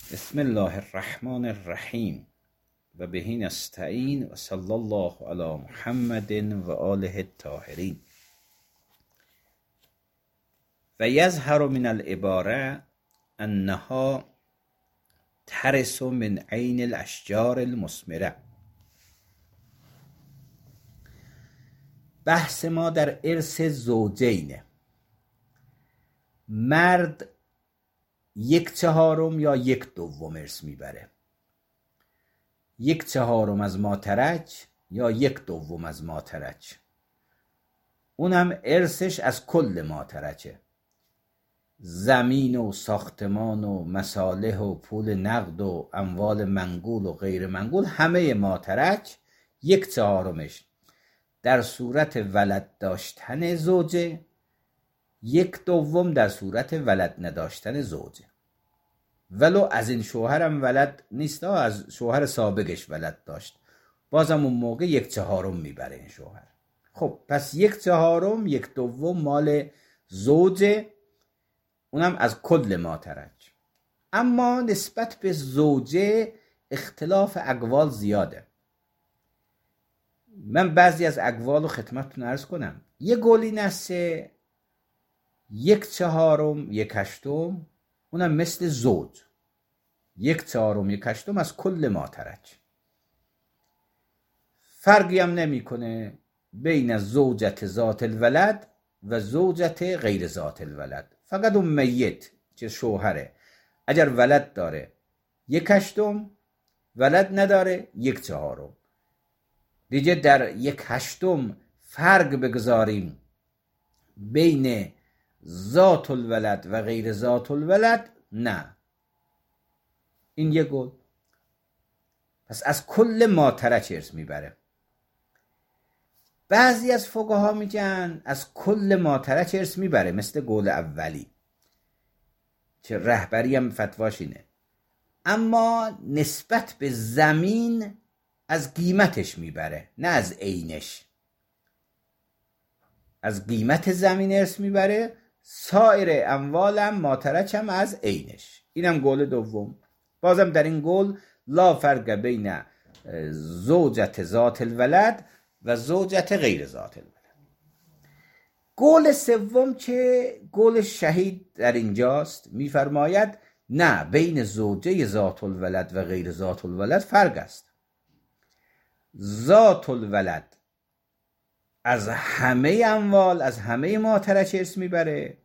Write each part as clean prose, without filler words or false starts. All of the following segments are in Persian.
بسم الله الرحمن الرحیم و به نستعین و صلی الله علی محمد و آله الطاهرین. و یظهر من العباره انها ترس من عین الاشجار المثمره. بحث ما در ارث زوجینه. مرد 1/4 یا 1/2 ارث میبره. 1/4 از ماترک یا 1/2 از ماترک. اونم ارثش از کل ماترکه. زمین و ساختمان و مصالح و پول نقد و اموال منقول و غیر منقول، همه ماترک 1/4 در صورت ولد داشتن زوجه، 1/2 در صورت ولد نداشتن زوجه. ولو از این شوهرم ولد نیست، از شوهر سابقش ولد داشت، بازم اون موقع 1/4 میبره این شوهر. خب پس 1/4 1/2 مال زوجه، اونم از کل ماترک. اما نسبت به زوجه اختلاف اقوال زیاده. من بعضی از اقوال رو خدمتتون عرض کنم. یه قولی نسه 1/4 1/8، اونم مثل زوج، 1/4 1/8 از کل ماترک. فرقی هم نمی کنه بین زوجت ذات الولد و زوجت غیر ذات الولد. فقط اون میت که شوهره اگر ولد داره 1/8، ولد نداره 1/4. دیگه در 1/8 فرق بگذاریم بین ذات الولد و غیر ذات الولد، نه. این یه گل. پس از کل ماترک ارث میبره. بعضی از فقها میگن از کل ماترک ارث میبره، مثل قول اولی که رهبری هم فتواش اینه. اما نسبت به زمین از قیمتش میبره، نه از عینش. از قیمت زمین ارث میبره، سایر اموالم ماترکم از عینش. اینم قول دوم. بازم در این قول لا فرق بین زوجت ذات الولد و زوجت غیر ذات الولد. قول سوم که قول شهید در اینجاست، میفرماید نه، بین زوجه ذات الولد و غیر ذات الولد فرق است. ذات الولد از همه اموال، از همه ماترک ارث میبره.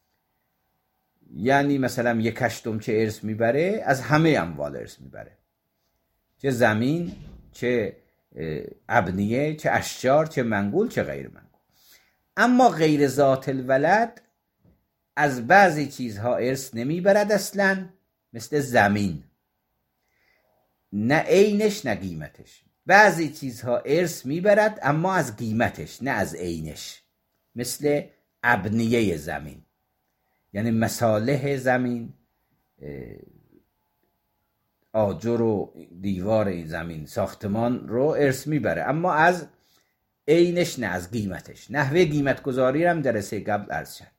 یعنی مثلا 1/8 که ارث میبره، از همه اموال ارث میبره، چه زمین، چه ابنیه، چه اشجار، چه منقول، چه غیر منقول. اما غیر ذات الولد از بعضی چیزها ارث نمیبرد اصلا، مثل زمین، نه عینش نه قیمتش. بعضی چیزها ارث میبرد اما از قیمتش نه از عینش، مثل ابنیه زمین، یعنی مصالح زمین، آجر و دیوار این زمین، ساختمان رو ارث میبره اما از عینش نه از قیمتش. نحوه قیمت گذاری هم در درس قبل عرض شد.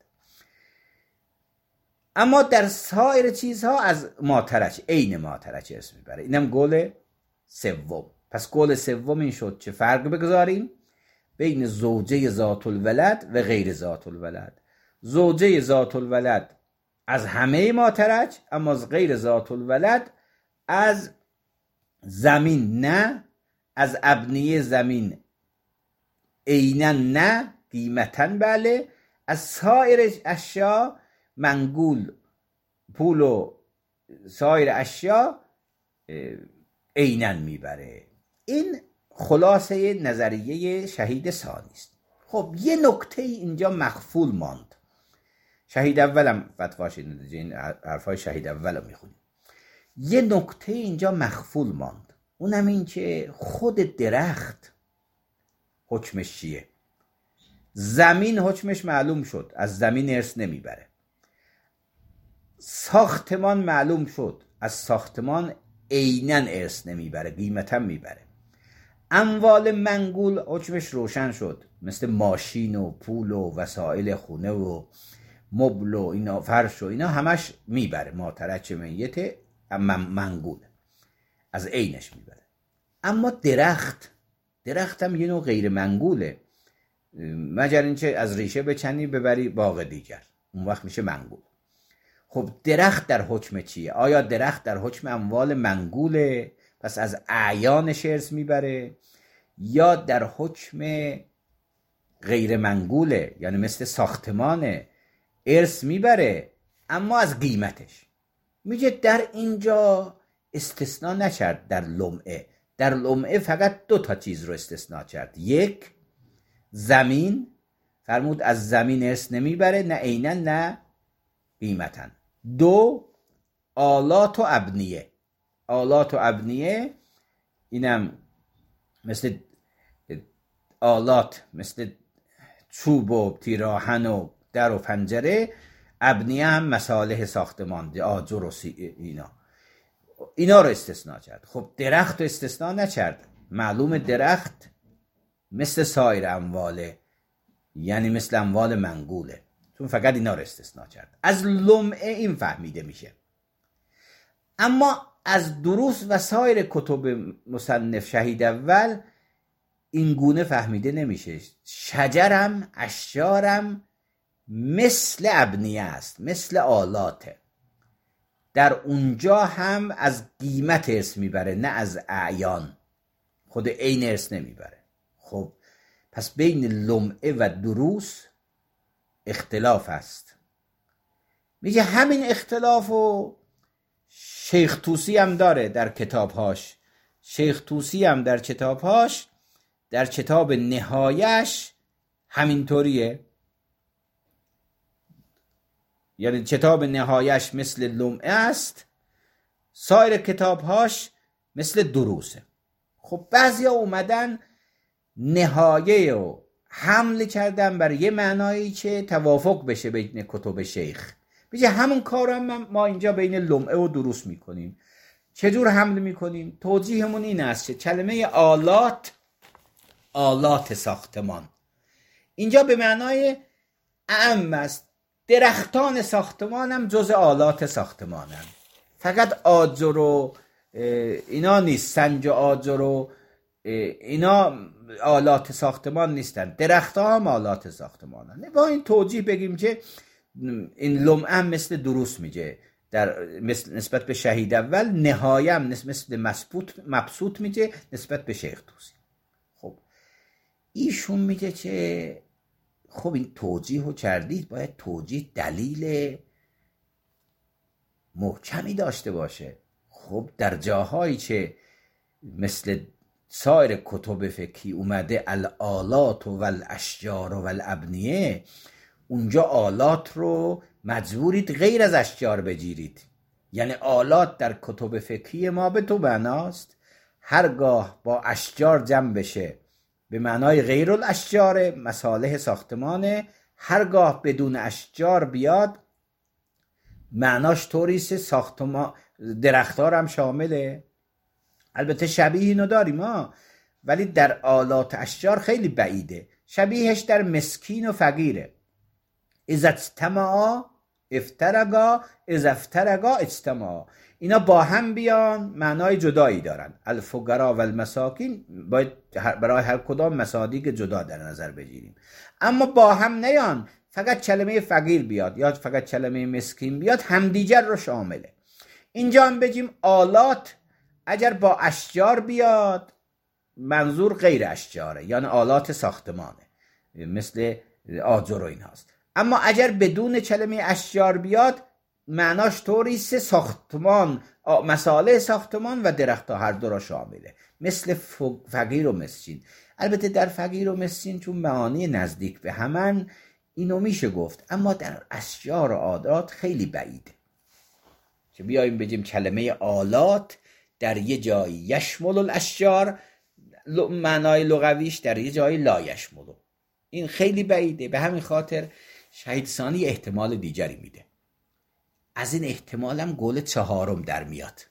اما در سایر چیزها از ماترک، عین ماترک ارث میبره. اینم قول سوم. پس قول سوم این شد چه فرق بگذاریم بین زوجه ذات الولد و غیر ذات الولد. زوجه ذات الولد از همه ماترک، اما از غیر ذات الولد از زمین نه، از ابنیه زمین عیناً نه، قیمتاً بله، از سایر اشیا، منقول، پول و سایر اشیا عیناً میبره. این خلاصه نظریه شهید ثانی است. خب یه نکته اینجا مخفول ماند. شهید اولم فتواش این حرفای شهید اولم میخونیم. یه نکته اینجا مخفول ماند، اونم این که خود درخت حکمش چیه؟ زمین حکمش معلوم شد، از زمین ارث نمیبره. ساختمان معلوم شد، از ساختمان عیناً ارث نمیبره، قیمتا میبره. اموال منقول حکمش روشن شد، مثل ماشین و پول و وسایل خونه و مبل و اینا، فرش و اینا همش میبره، ماترک میت منقول از عینش میبره. اما درخت هم یه نوع غیر منقوله، مگر اینکه از ریشه بچنی ببری باغ دیگر، اون وقت میشه منقول. خب درخت در حکم چیه؟ آیا درخت در حکم اموال منقوله پس از اعیانش ارث میبره، یا در حکم غیر منقوله یعنی مثل ساختمان ارث میبره اما از قیمتش؟ میگه در اینجا استثناء نکرد. در لمعه فقط 2 چیز رو استثناء کرد. 1 زمین، فرمود از زمین ارث نمیبره، نه عینا نه قیمتا. 2 آلات و ابنیه، اینم مثل آلات مثل چوب و تیراهن و در و پنجره، ابنیه هم مصالح ساختمان، آجر و اینا رو استثناء کرد. خب درخت رو استثناء نکرد. معلوم درخت مثل سایر امواله، یعنی مثل اموال منقوله، چون فقط اینا رو استثناء کرد. از لمعه این فهمیده میشه. اما از دروس و سایر کتب مصنف شهید اول این گونه فهمیده نمیشه. شجرم، اشجارم مثل ابنیه است، مثل آلاته. در اونجا هم از قیمت ارث میبره نه از اعیان، خود عین ارث نمیبره. خب پس بین لمعه و دروس اختلاف است. میگه همین اختلافو شیخ طوسی هم داره در کتابهاش. شیخ طوسی هم در کتابهاش، در کتاب نهایش همینطوریه. یعنی کتاب نهایش مثل لمعه است، سایر کتابهاش مثل دروسه. خب بعضیا اومدن نهایه رو حمل کردن بر یه معنایی که توافق بشه بین کتب شیخ. میگه همون کار هم ما اینجا بین لمعه و دروس میکنیم. چجور حمل میکنیم؟ توجیهمون این است که کلمه آلات ساختمان اینجا به معنای اعم است. درختان ساختمان هم جز آلات ساختمان هم. فقط آجر و اینا نیست، سنج و آجر و اینا آلات ساختمان نیستن، درختها هم آلات ساختمان هم. با این توجیه بگیم که این لمعه هم مثل دروس میگه در نسبت به شهید اول، نهایه هم مثل مبسوط میگه نسبت به شیخ طوسی. خب ایشون میگه که خب این توجیه رو کردید، باید توجیه دلیل محکمی داشته باشه. خب در جاهایی که مثل سایر کتب فقهی اومده الآلات و الاشجار و الابنیه، اونجا آلات رو مجبورید غیر از اشجار بگیرید. یعنی آلات در کتب فقهی ما به تو معناست هرگاه با اشجار جمع بشه به معنای غیر الاشجار مصالح ساختمانه، هرگاه بدون اشجار بیاد معناش طوریست ساختمان درختار هم شامله. البته شبیه اینو داریم ولی در آلات اشجار خیلی بعیده. شبیهش در مسکین و فقیره. اذا اجتمعا افترقا، اذا افترقا اجتمعا. اینا با هم بیان معنای جدایی دارن. الفقراء و المساکین باید برای هر کدام مصادیق جدا در نظر بگیریم. اما با هم نیان فقط کلمه فقیر بیاد یا فقط کلمه مسکین بیاد، همدیگر رو شامله. اینجا هم بگیم آلات اگر با اشجار بیاد منظور غیر اشجاره، یعنی آلات ساختمانه مثل آجر و این هاست. اما اگر بدون کلمه اشجار بیاد معناش طوریست ساختمان، مصالح ساختمان و درخت ها هر دو را شامله، مثل فقیر و مسکین. البته در فقیر و مسکین چون معانی نزدیک به همن اینو میشه گفت، اما در اشجار و آلات خیلی بعیده که بیاییم بگیم کلمه آلات در یه جایی یشمل الاشجار معنای لغویش، در یه جایی لا یشملو. این خیلی بعیده. به همین خاطر شهید ثانی احتمال دیگری میده. از این احتمال هم قول 4 در میاد.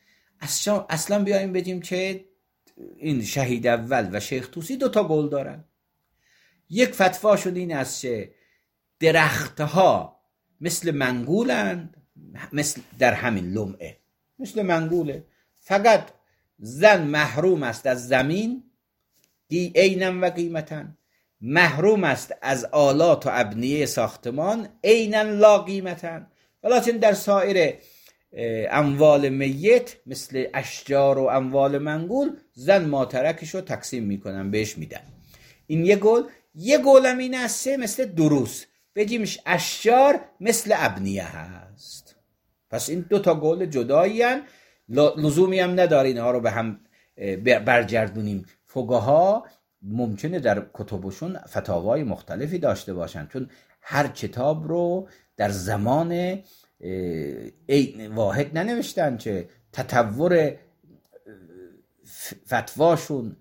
اصلا بیاییم بگیم که این شهید اول و شیخ طوسی 2 قول دارن. یک فتوا شد این است که درختها مثل منقولند، مثل در همین لمعه مثل منقوله. فقط زن محروم است از زمین عیناً و قیمتاً، محروم است از آلات و ابنیه ساختمان عیناً لا قیمتاً، ولکن در سایر اموال میت مثل اشجار و اموال منقول زن ماترکشو تقسیم میکنن بهش میدن. این یه گولم این است مثل دروس بگیمش اشجار مثل ابنیه هست. پس این دو تا گول جدایی هن، لزومی هم نداره اینها رو به هم برگردونیم. فقها ممکنه در کتبشون فتاوای مختلفی داشته باشن، چون هر کتاب رو در زمان واحد ننوشتن که تطور فتواشون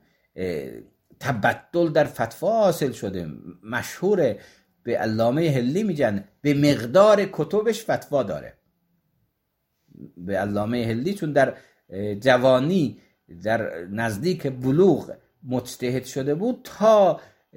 تبدل در فتوا حاصل شده. مشهوره، به علامه هلی میگن به مقدار کتبش فتوا داره. به علامه هلی چون در جوانی در نزدیک بلوغ مجتهد شده بود، تا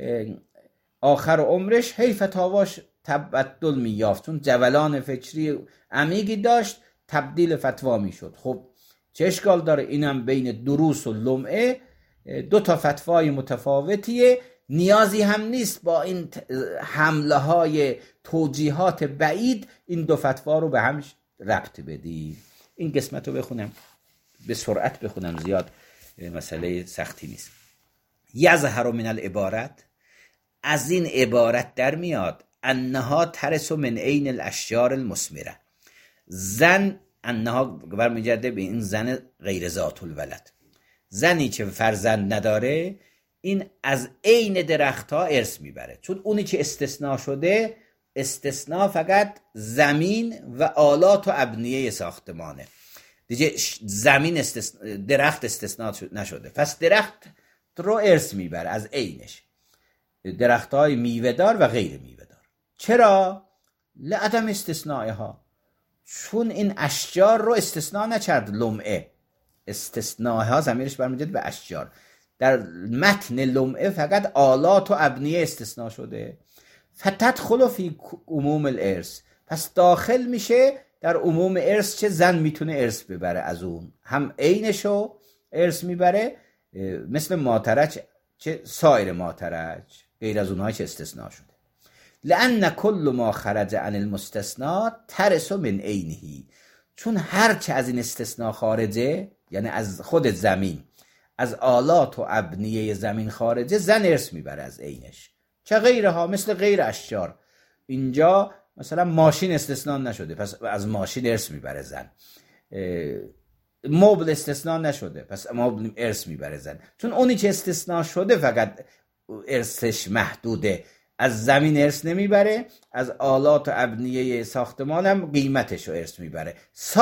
آخر عمرش هی فتاواش تبدل می‌یافت، چون جولان فکری عمیقی داشت، تبدیل فتوا میشد. خب چه اشکال داره؟ اینم بین دروس و لمعه دو تا فتوای متفاوتیه، نیازی هم نیست با این حمله های توجیهات بعید این دو فتوا رو به هم ربط بدی. این قسمت رو بخونم، به سرعت بخونم، زیاد مسئله سختی نیست. یظهر من العبارت، از این عبارت در میاد انها ترس من عین الاشجار المثمره، زن انها برمیگرده به این زن غیر ذات الولد، زنی که فرزند نداره این از عین درختها ارث میبره، چون اونی که استثناء شده، استثناء فقط زمین و آلات و ابنیه ساختمانه دیگه. زمین درخت استثناء نشده، پس درخت رو ارث میبره از عینش، درخت های میوه دار و غیر میوه دار. چرا؟ لعدم استثنائها، چون این اشجار رو استثناء نکرد لمعه، استثناءها ضمیرش برمیگرده به اشجار. در متن لمعه فقط آلات و ابنیه استثناء شده. فتدخل فی عموم الارث، پس داخل میشه در عموم ارث، چه زن میتونه ارث ببره از اون، هم عینشو ارث میبره مثل ماترج، چه سایر ماترج غیر از اونهایی که استثناء شده. لأن کل ما خرج عن المستثنى ترس من عینه، چون هر چه از این استثناء خارجه، یعنی از خود زمین، از آلات و ابنیه زمین خارجه، زن ارث میبره از عینش. چه غیرها، مثل غیر اشجار. اینجا مثلا ماشین استثناء نشده، پس از ماشین ارث میبره زن. مبل استثناء نشده، پس مبل ارث میبره زن، چون اونی که استثناء شده فقط ارثش محدوده، از زمین ارث نمیبره، از آلات و ابنیه ساختمان هم قیمتش رو ارث میبره.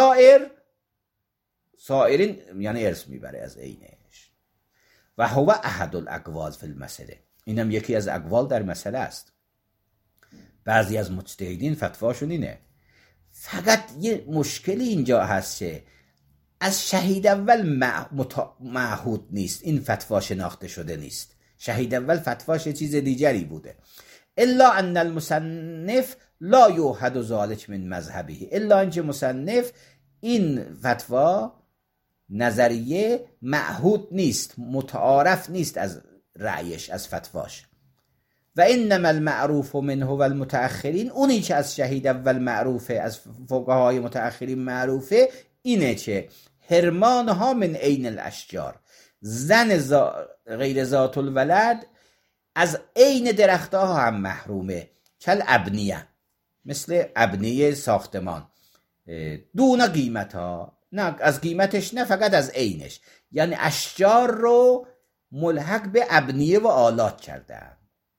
سائرین یعنی ارث میبره از عینش. و هو احد الاقوال فی المسئله، اینم یکی از اقوال در مسئله است. بعضی از مجتهدین فتواشون اینه. فقط یه مشکلی اینجا هست که از شهید اول معهود نیست، این فتوا شناخته شده نیست. شهید اول فتواش چیز دیگری بوده. الا ان المصنف لا یوحد ذلک من مذهبه، الا اینکه مصنف این فتوا نظریه معهود نیست، متعارف نیست از رأیش، از فتواش. و انما المعروف منه و المتأخرین، اونی که از شهید اول معروفه، از فقهای متأخرین معروفه، اینه که حرمانها من عین الاشجار، زن غیر ذات الولد از عین درختها هم محرومه، کل ابنیه، مثل ابنیه ساختمان، دون قیمتها، نه از قیمتش نه، فقط از عینش. یعنی اشجار رو ملحق به ابنیه و آلات کردن.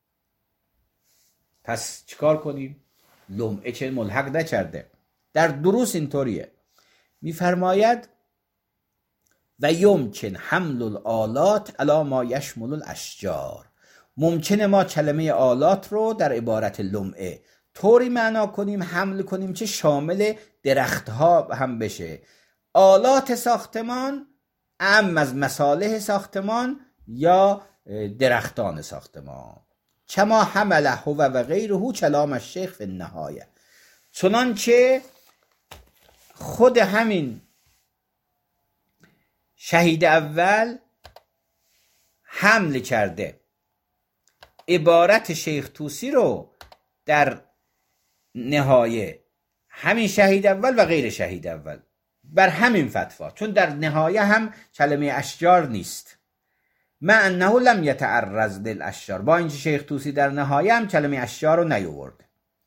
پس چیکار کنیم؟ لمعه چه ملحق نکرده. در دروس اینطوریه، میفرماید و یمکن حمل الآلات علی ما یشمل الاشجار، ممکنه ما کلمه آلات رو در عبارت لمعه طوری معنا کنیم، حمل کنیم که شامل درختها هم بشه. آلات ساختمان اعم از مصالح ساختمان یا درختان ساختمان. کما حمله هو و غیره کلام الشیخ فی النهایه، چنانچه خود همین شهید اول حمل کرده عبارت شیخ طوسی رو در نهایه، همین شهید اول و غیر شهید اول، بر همین فتوا، چون در نهایه هم کلمه اشجار نیست، مع انه لم یتعرض للاشجار، با اینکه شیخ طوسی در نهایه هم کلمه اشجار رو نیاورده.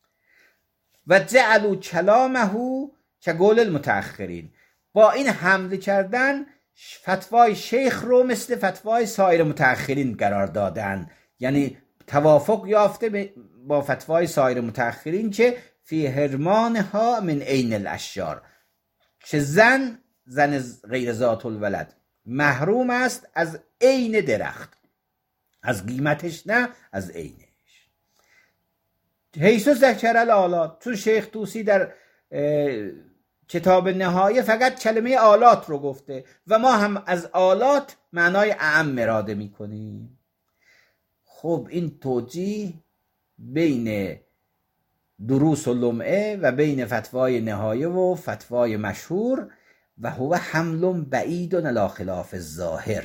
و جعلوا کلامه کقول المتأخرین، با این حمل کردن فتوای شیخ رو مثل فتوای سایر متأخرین قرار دادن، یعنی توافق یافته با فتوای سایر متأخرین که فی حرمانها من عین الاشجار، که زن غیر ذات الولد محروم است از عین درخت، از قیمتش نه، از عینش. حیث ذکر الآلات، چون شیخ طوسی در کتاب نهایه فقط کلمه آلات رو گفته و ما هم از آلات معنای اعم اراده میکنیم. خب این توجیه بین دروس و لمعه و بین فتوای نهایه و فتوای مشهور و هو حمل بعید علی خلاف الظاهر،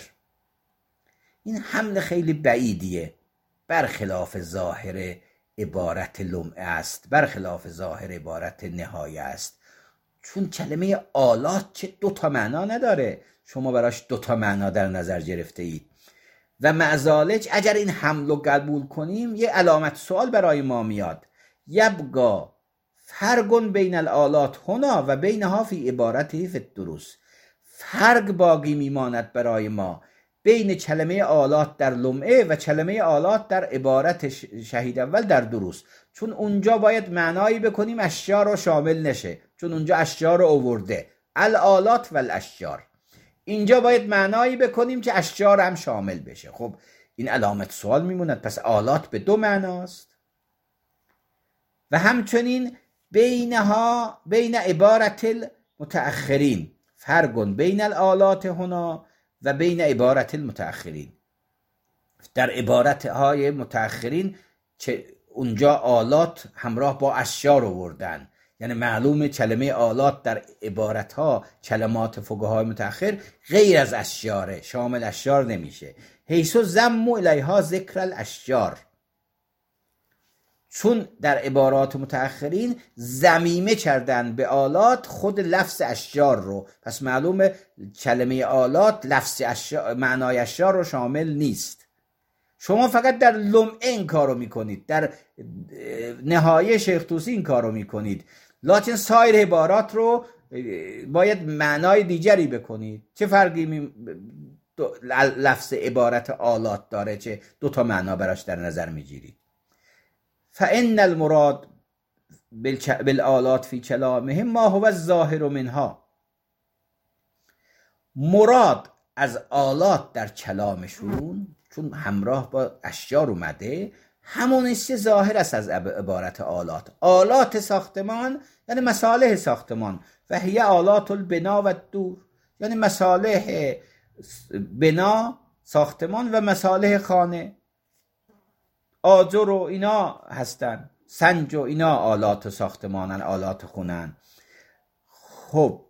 این حمل خیلی بعیدیه، برخلاف ظاهر عبارت لمعه است، برخلاف ظاهر عبارت نهایه است. چون کلمه آلات چه دوتا معنا نداره، شما براش دوتا معنا در نظر گرفته اید و معذالک اگر این حمل رو قبول کنیم یه علامت سوال برای ما میاد، یبقا فرق بین الآلات هنا و بینها فی عبارته فی الدروس، فرق باقی میماند برای ما بین کلمه آلات در لمعه و کلمه آلات در عبارت شهید اول در دروس، چون اونجا باید معنایی بکنیم اشجار رو شامل نشه، چون اونجا اشجار رو آورده، الآلات و الاشجار، اینجا باید معنایی بکنیم که اشجار هم شامل بشه. خب این علامت سوال میموند، پس آلات به دو معناست. و همچنین بینها بین عبارت المتأخرین فرق بین الآلات هنا و بین عبارت المتأخرین، در عبارت های متأخرین که اونجا آلات همراه با اشجار آوردن، یعنی معلومه کلمه آلات در عبارت ها کلمات فقهای متأخر غیر از اشجاره، شامل اشجار نمیشه. حیث ضموا الیها ذکر الاشجار، چون در عبارات متأخرین ضمیمه کردن به آلات خود لفظ اشجار رو، پس معلومه کلمه آلات لفظ اشجار، معنای اشجار رو شامل نیست. شما فقط در لمعه این کار رو میکنید، در نهایه شیخ طوسی این کار رو میکنید، لکن سایر عبارات رو باید معنای دیگری بکنید. چه فرقی لفظ عبارت آلات داره چه دوتا معنا براش در نظر میگیرید؟ فإن المراد بالآلات فی کلامهم ما هو الظاهر منها، مراد از آلات در کلامشون چون همراه با اشجار اومده همونیست که ظاهر است از عبارت آلات. آلات ساختمان یعنی مصالح ساختمان، و هی آلات البنا و دور، یعنی مصالح بنا ساختمان و مصالح خانه، آجر و اینا هستن، سنج و اینا آلات ساختمانن، آلات خونن. خب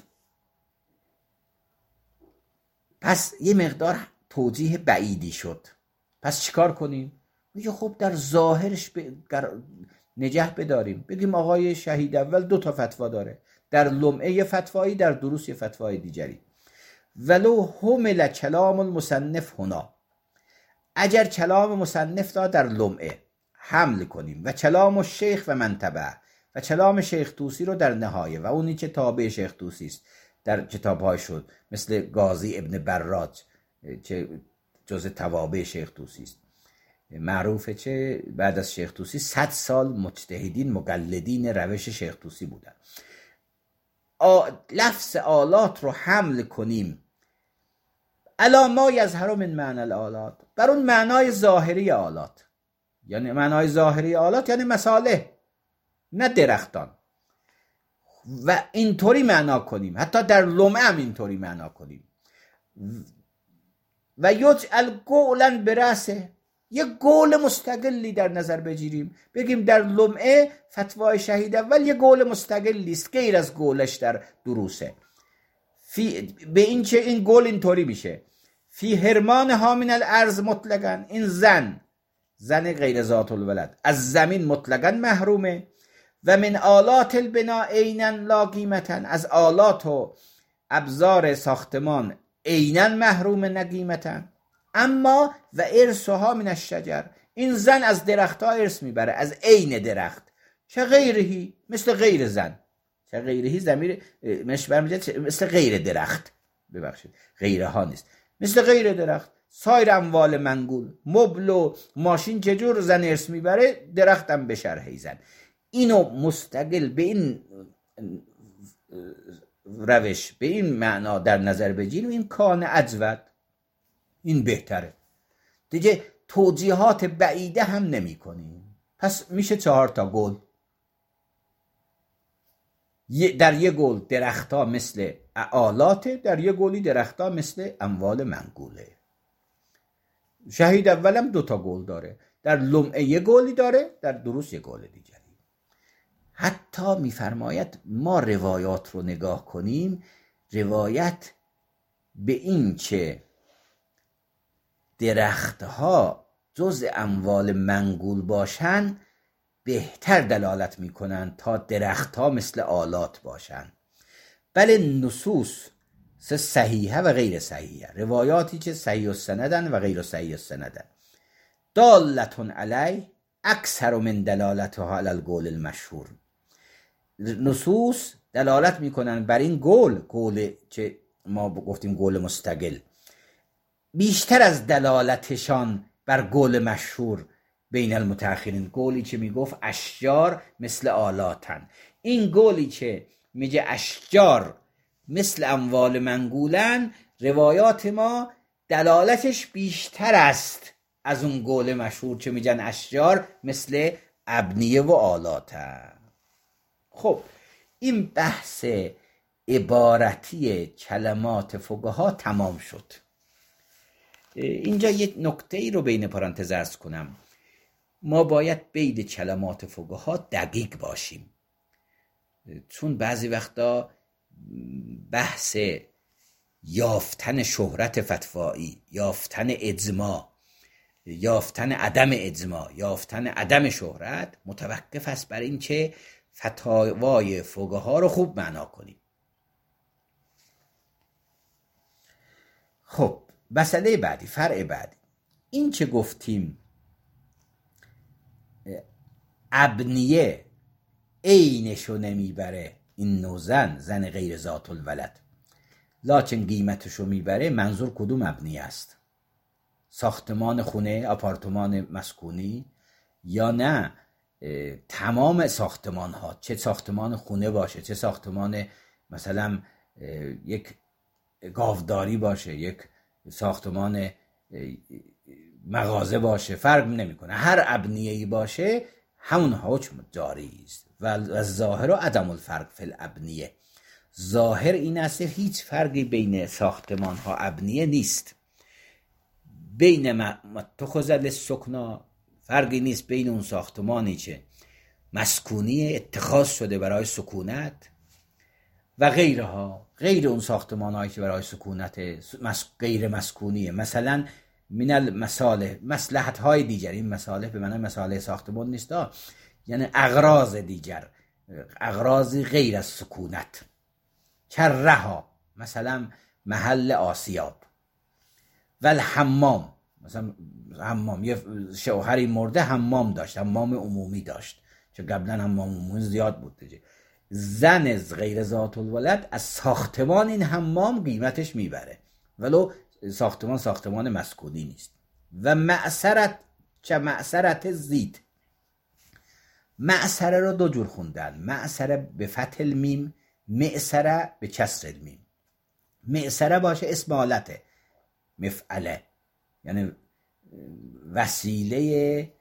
پس یه مقدار توجیه بعیدی شد، پس چیکار کنیم؟ میگه خب در ظاهرش نگه بداریم، بگیم آقای شهید اول دو تا فتوا داره، در لمعه یه فتوایی، در دروس یه فتوای دیگری. ولو حمل کلام المصنف هنا، اگر کلام مصنف را در لمعه حمل کنیم و کلام الشیخ و منتبه و کلام شیخ طوسی رو در نهایه و اونی که تابع شیخ طوسی است در کتاب‌های شد، مثل قاضی ابن براج که جز توابع شیخ طوسی است، معروفه که بعد از شیخ طوسی 100 سال مجتهدین مقلدین روش شیخ طوسی بودن. لفظ آلات رو حمل کنیم الا ما یظهر من معنی الآلات، بر اون معنای ظاهری آلات، یعنی معنای ظاهری آلات یعنی مصالح نه درختان، و اینطوری معنا کنیم، حتی در لمعه هم اینطوری معنا کنیم. و یجعل قولا برأسه، یه قول مستقلی در نظر بگیریم، بگیم در لمعه فتوای شهید اول یه قول مستقلی است غیر از قولش در دروسه. به این چه این گل اینطوری میشه فی حرمان ها من الارض مطلقاً، این زن غیر ذات الولد از زمین مطلقاً محرومه. و من آلات البنا عینا لا قیمتا، از آلات و ابزار ساختمان عینا محروم نه قیمتا. اما و ارثها من الشجر، این زن از درخت ها ارث میبره، از عین درخت. چه غیرهی، مثل غیر زن. چه غیرهی ضمیر مثل غیر درخت، ببخشید غیره ها نیست، مثل غیر درخت. سایر اموال منقول، مبل و ماشین چجور زن ارث میبره، درختم به شرحی زن. اینو مستقل به این روش، به این معنا در نظر بگیریم، این کان اجود، این بهتره دیگه. توجیهات بعیده هم نمی کنیم. پس میشه 4 تا گل. در یه گل درختها مثل آلاته، در یه گلی درختها مثل اموال منقوله. شهید اولم 2 تا گل داره، در لمعه یه گلی داره، در دروس یه گل دیگری. حتی میفرماید ما روایات رو نگاه کنیم، روایت به این که درختها جز اموال منقول باشن بهتر دلالت میکنن تا درختها مثل آلات باشن. بله نصوص صحیحه و غیر صحیحه، روایاتی که صحیح السندن و غیر صحیح السندن، دالتون علی اکثر من دلالتها علی القول المشهور. نصوص دلالت میکنن بر این قول که ما گفتیم قول مستقل، بیشتر از دلالتشان بر قول مشهور بین المتأخرین. قولی که میگفت اشجار مثل آلاتن، این قولی که میگه اشجار مثل اموال منقولن، روایات ما دلالتش بیشتر است از اون قول مشهور که میگن اشجار مثل ابنیه و آلاتن. خب این بحث عبارتی کلمات فقها تمام شد. اینجا یک نکته ای رو بین پرانتز عرض کنم. ما باید بین کلمات فقها دقیق باشیم، چون بعضی وقتا بحث یافتن شهرت فتوایی، یافتن اجماع، یافتن عدم اجماع، یافتن عدم شهرت متوقف است بر این که فتاوای فقها رو خوب معنا کنیم. خب مسئله بعدی، فرع بعدی، این که گفتیم ابنیه عینشو نمیبره، این نوع زن غیر ذات الولد، لکن قیمتشو میبره، منظور کدوم ابنیه است؟ ساختمان خونه، آپارتمان مسکونی، یا نه تمام ساختمان ها، چه ساختمان خونه باشه، چه ساختمان مثلا یک گاوداری باشه، یک ساختمان مغازه باشه، فرق نمیکنه، هر ابنیه‌ای باشه همون حکم جاری است. و ظاهر و عدم الفرق فی الابنیه، ظاهر این است هیچ فرقی بین ساختمان ها ابنیه نیست. بین متخذ للسکنا فرقی نیست، بین اون ساختمانی که مسکونی اتخاذ شده برای سکونت و غیرها، غیر اون ساختمان هایی که برای سکونت غیر مسکونیه. مثلا من المصالح، مصلحت های دیگر، این مصالح به معنی مصالح ساختمان نیست، یعنی اغراض دیگر، اغراضی غیر از سکونت، کرها مثلا محل آسیاب، و الحمام، مثلا حمام، یه شوهری مرده حمام داشت، حمام عمومی داشت، چه قبلا حمام عمومی زیاد بود دیگه. زن از غیر ذات الولد از ساختمان این حمام قیمتش میبره، ولو ساختمان مسکونی نیست. و معصرت، چه معصرت زید، معصره رو 2 جور خوندن، معصره به فتح المیم، معصره به کسر المیم. معصره باشه اسم حالته، مفعله، یعنی وسیله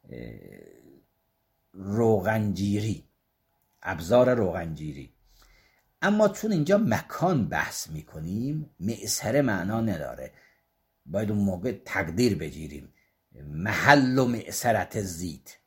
روغنجیری، ابزار روغنجیری. اما چون اینجا مکان بحث میکنیم، معصره معنا نداره، باید اون موقع تقدیر بگیریم، محل و معصرت زید،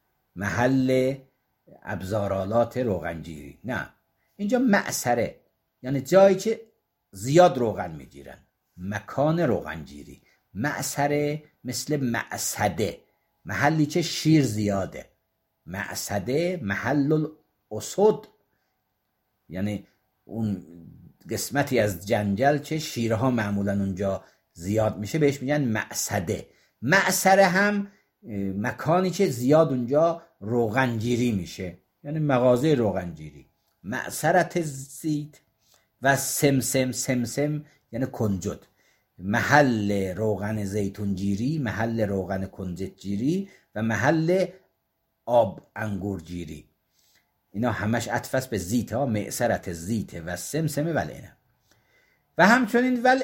محل ابزارالات روغنجیری. نه، اینجا معصره یعنی جایی که زیاد روغن میگیرن، مکان روغنگیری. معصره مثل معصده، محلی که شیر زیاده. معصده محل الاسد، یعنی اون قسمتی از جنگل که شیرها معمولا اونجا زیاد میشه بهش میگن معصده. معصره هم مکانی که زیاد اونجا روغنگیری میشه، یعنی مغازه روغنگیری. معصرت زیت و سمسم یعنی کنجد، محل روغن زیتونگیری، محل روغن کنجدگیری و محل آب انگورگیری. اینا همش عطف است به زیت ها. معصرت زیت و سمسم ولینه. و همچنین ول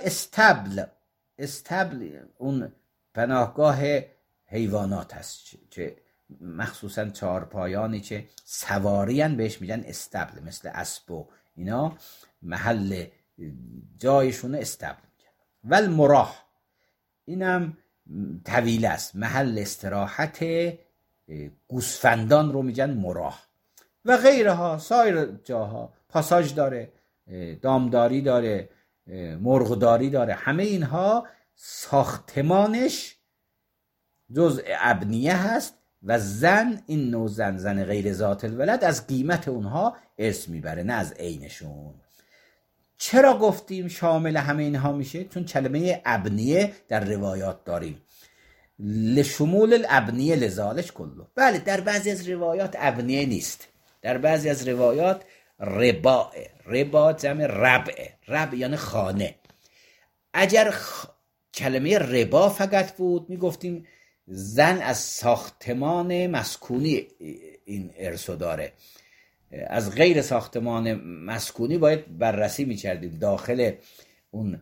استبل اون پناهگاه حیوانات هست که مخصوصا چهارپایانی که سوارین بهش میگن استبل، مثل اسب و اینا محل جایشون استبل میگن. ول مراح اینم طویل است، محل استراحت گوسفندان رو میگن مراح. و غیرها، سایر جاها پاساژ داره، دامداری داره، مرغداری داره. همه اینها ساختمانش جزء ابنیه هست و زن، این نوع زن غیر ذات الولد، از قیمت اونها ارث میبره نه از عینشون. چرا گفتیم شامل همه اینها میشه؟ چون کلمه ابنیه در روایات داریم، لشمول الابنیه لذالک کله. بله، در بعضی از روایات ابنیه نیست، در بعضی از روایات ربا جمع ربع یعنی خانه. اگر کلمه ربا فقط بود میگفتیم زن از ساختمان مسکونی این ارثو داره، از غیر ساختمان مسکونی باید بررسی میکردیم داخل اون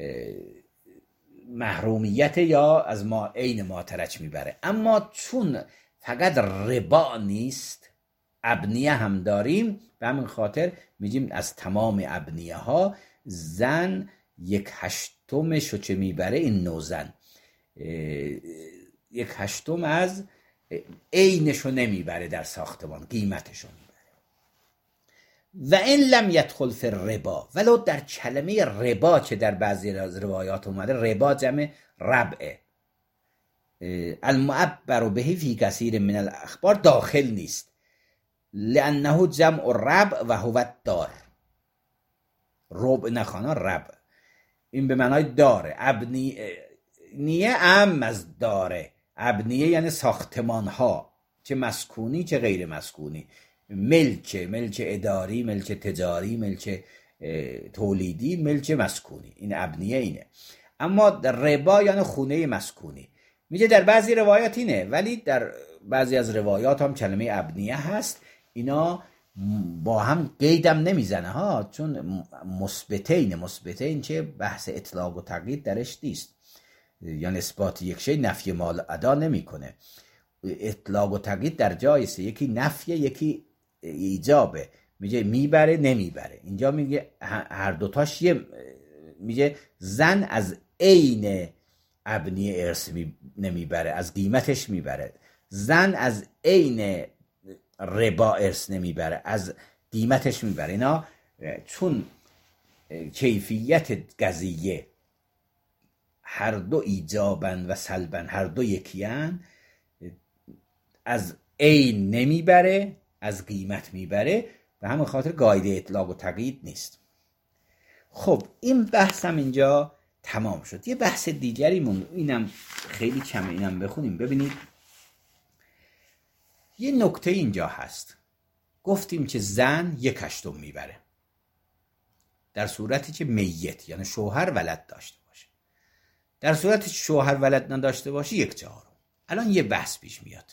محرومیت یا از ما عین ماترک میبره. اما چون فقط ربا نیست، ابنیه هم داریم، به همین خاطر میگیم از تمام ابنیه ها زن 1/8 چه میبره. این نوع زن 1/8 از عینشو نمیبره در ساختمان، قیمتشو میبره. و این لم یدخل فی الربا، ولو در کلمه ربا که در بعضی روایات اومده، ربا جمع ربع، المعبر به فی کثیر من الاخبار داخل نیست، لانه جمع ربع و هو الدار. ربع نخوانا ربع، این به معنای داره. ابنیه ام از داره. ابنیه یعنی ساختمان ها، چه مسکونی چه غیر مسکونی، ملک اداری، ملک تجاری، ملک تولیدی، ملک مسکونی. این ابنیه اینه. اما ربا یعنی خونه مسکونی. میگه در بعضی روایات اینه، ولی در بعضی از روایات هم کلمه ابنیه هست. اینا با هم قیدم نمیزنه ها، چون مثبتین که بحث اطلاق و تقیید درش نیست، یعنی اثبات یک شی نفی مال ادا نمیکنه. اطلاق و تقیید در جایسه، یکی نفیه یکی ایجابه. میگه میبره نمیبره، اینجا میگه هر دوتاش میگه زن از عین ابنیه ارث نمیبره، از قیمتش میبره. زن از عین ربا ارث نمیبره، از قیمتش میبره. اینا چون کیفیت قضیه هر دو ایجابن و سلبن، هر دو یکیان، از عین نمیبره از قیمت میبره، به همین خاطر قاعده اطلاق و تقیید نیست. خب این بحثم اینجا تمام شد. یه بحث دیگری موند، اینم خیلی کمه، اینم بخونیم ببینید. یه نکته اینجا هست، گفتیم که زن 1/8 میبره در صورتی که میت، یعنی شوهر ولد داشته باشه. در صورتی که شوهر ولد نداشته باشه 1/4. الان یه بحث پیش میاد.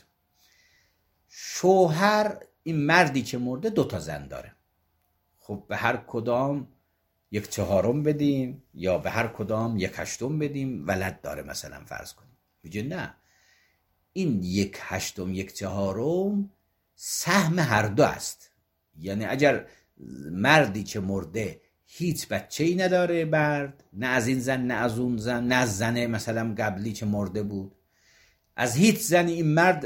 شوهر، این مردی که مرده 2 زن داره، خب به هر کدام 1/4 بدیم یا به هر کدام 1/8 بدیم؟ ولد داره مثلا فرض کنیم. میگه نه، این 1/8 1/4 سهم هر دو است. یعنی اگر مردی که مرده هیچ بچه‌ای نداره، مرد، نه از این زن نه از اون زن، نه از زن مثلا قبلی که مرده بود، از هیچ زنی این مرد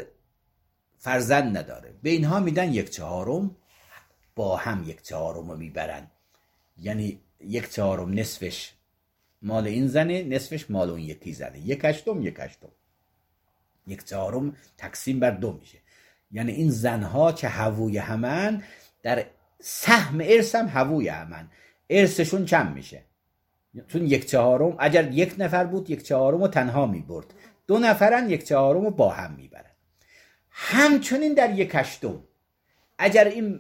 فرزند نداره، به اینها میدن 1/4، با هم 1/4 میبرن. یعنی 1/4 نصفش مال این زنه، نصفش مال اون یکی زنه، 1/8 1/8، 1/4 تقسیم بر 2 میشه. یعنی این زنها که هووی همن در سهم ارث هم هووی همن، ارثشون چند میشه؟ چون 1/4 اگر 1 نفر بود 1/4 رو تنها میبرد، 2 نفرن 1/4 رو با هم میبرن. همچنین در 1/8 اگر این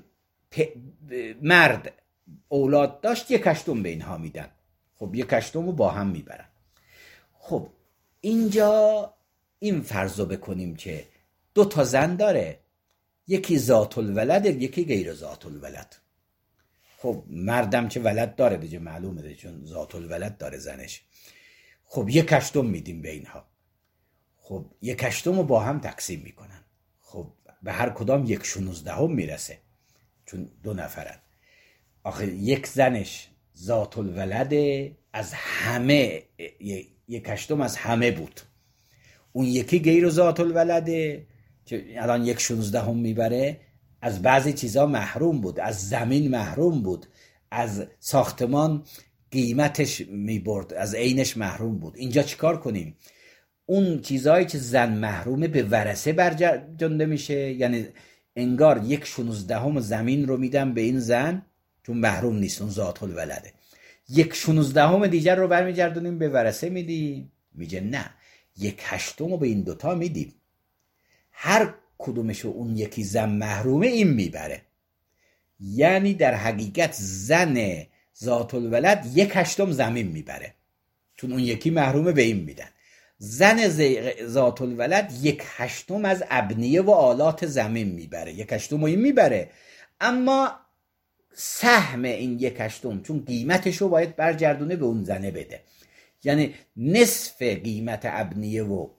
مرد اولاد داشت 1/8 به اینها میدن، خب 1/8 رو با هم میبرن. خب اینجا این فرضو بکنیم که 2 تا زن داره، یکی ذات الولد یکی غیر ذات الولد. خب مردم که ولد داره دیگه، معلومه دیگه چون ذات الولد داره زنش. خب 1/8 میدیم به اینها. خب 1/8 رو با هم تقسیم میکنن. خب به هر کدام 1/16 میرسه چون 2 نفرن. آخه یک زنش ذات الولد از همه 1/8 از همه بود، اون یکی غیر ذات الولده که الان 1/16 میبره، از بعضی چیزا محروم بود، از زمین محروم بود، از ساختمان قیمتش میبرد، از عینش محروم بود. اینجا چیکار کنیم؟ اون چیزایی که زن محرومه به ورثه برگردونده میشه، یعنی انگار 1/16 زمین رو میدم به این زن چون محروم نیست، اون ذات الولده. 1/16 دیگر رو برمیگردونیم به ورثه میدیم. میگه نه، 1/8 رو به این 2 تا میدیم، هر کدومشو اون یکی زن محرومه این میبره. یعنی در حقیقت زن ذات الولد 1/8 زمین میبره چون اون یکی محرومه، به این میدن. زن ذات الولد 1/8 از ابنیه و آلات زمین میبره، 1/8 این میبره، اما سهم این 1/8 چون قیمتشو باید برگردونه به اون زنه بده، یعنی نصف قیمت ابنیه و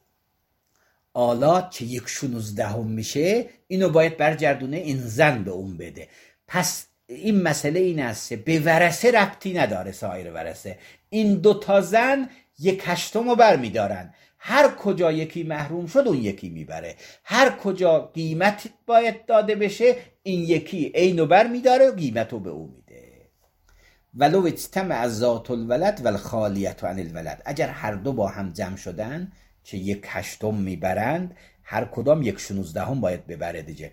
آلات که 1/16 میشه اینو باید برگردونه این زن به اون بده. پس این مسئله این است به ورثه ربطی نداره، سایر ورثه این 2 تا زن 1/8 رو برمیدارن، هر کجا یکی محروم شد اون یکی میبره، هر کجا قیمت باید داده بشه این یکی اینو برمیداره و قیمتو به اون میده. ولو اجتمع ذات الولد والخالیة عن الولد، اگر هر دو با هم جمع شدن که 1/8 میبرند، هر کدام 1/16 باید ببره دیگه.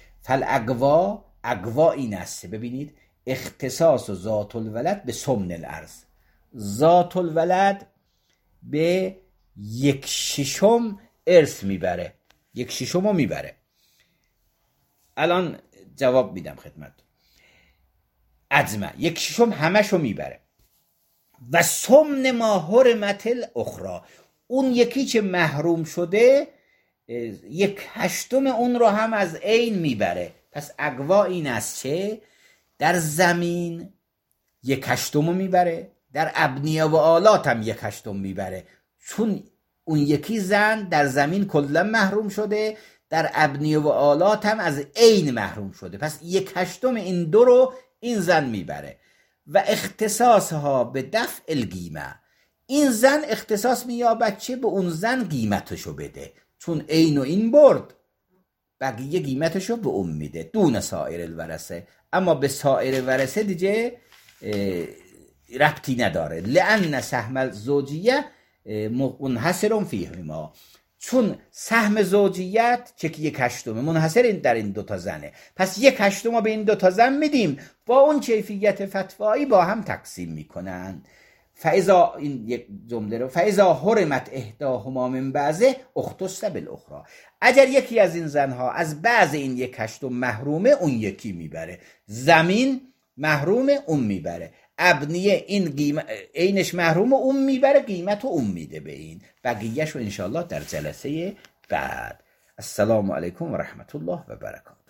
اقوا این است، ببینید اختصاص ذات الولد به ثمن الارض، ذات الولد به 1/6 ارث میبره، 1/6 میبره. الان جواب میدم خدمت. اجمع 1/6 همشو میبره و ثمن ما حرمت الاخرى، اون یکی که محروم شده 1/8 اون رو هم از عین میبره. پس اقوا این است که در زمین 1/8 میبره، در ابنیه و آلات هم 1/8 میبره، چون اون یکی زن در زمین کلا محروم شده، در ابنیه و آلات هم از عین محروم شده. پس 1/8 این 2 رو این زن میبره. و اختصاصها به دفع القیمه، این زن اختصاص مییابد چه به اون زن قیمتشو بده، چون عین و این برد، بقیه قیمتشو به اون میده دون سایر الورثه. اما به سایر ورثه دیگه ربطی نداره، لأن سهم الزوجیه منحصر فیهما، چون سهم زوجیت که 1/8 منحصر در این 2 تا زنه. پس 1/8 ما به این 2 تا زن میدیم، با اون کیفیت فتوایی با هم تقسیم میکنن. فاذا این یک جمله رو فاذا حرمت احداهما من بعضه اختص بالاخرى، اگر یکی از این زنها از بعض این 1/8 محرومه اون یکی میبره، زمین محرومه اون میبره، ابنیه این اینش محرومه اون میبره، قیمت اون میده به این، بقیه‌شو انشاءالله در جلسه بعد. السلام علیکم و رحمت الله و برکاته.